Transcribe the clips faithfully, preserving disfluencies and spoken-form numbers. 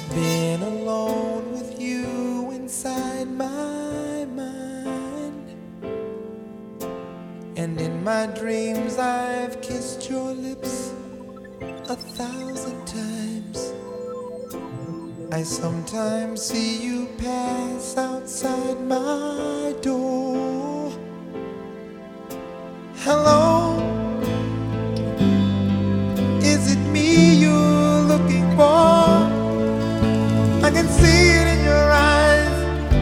been alone with you inside my mind, and in my dreams I've kissed your lips a thousand times. I sometimes see you pass outside my door. Hello, is it me you're looking for? I can see it in your eyes,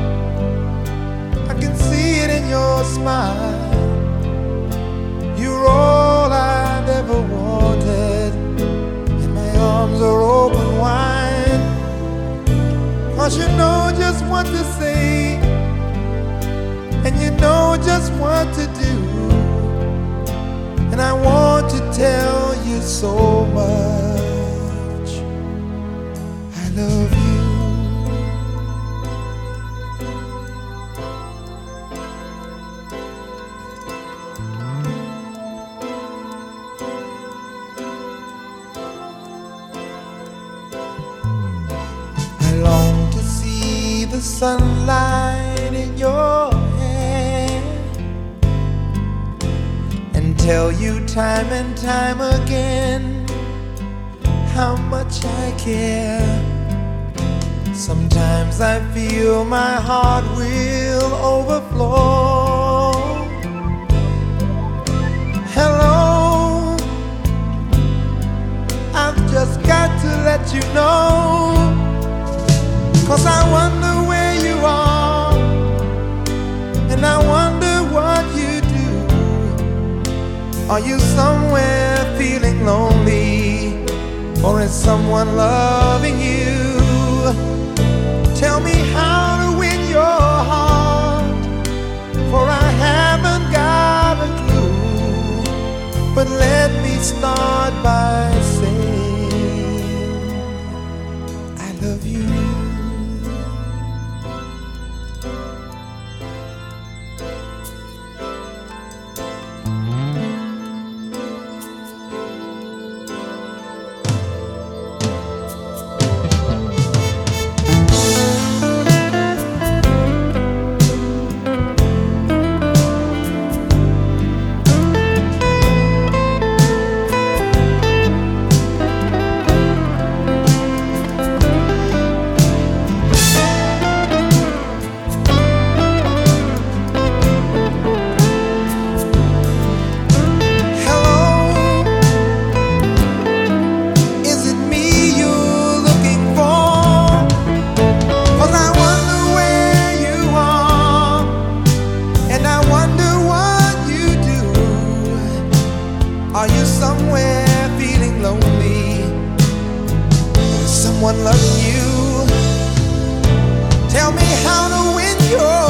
I can see it in your smile. You're all I've ever wanted, and my arms are open wide. 'Cause you know just what to say, and you know just what to do, and I want to tell you so much I love you. I long to see the sunlight in your hair and tell you time and time again how much I care. Sometimes I feel my heart will overflow. Hello, I've just got to let you know, 'cause I wonder where you are, and I wonder what you do. Are you somewhere feeling lonely, or is someone loving you? Tell me how to win your heart, for I haven't got a clue. But let me start by saying I love you. Are you somewhere feeling lonely? Is someone loving you? Tell me how to win your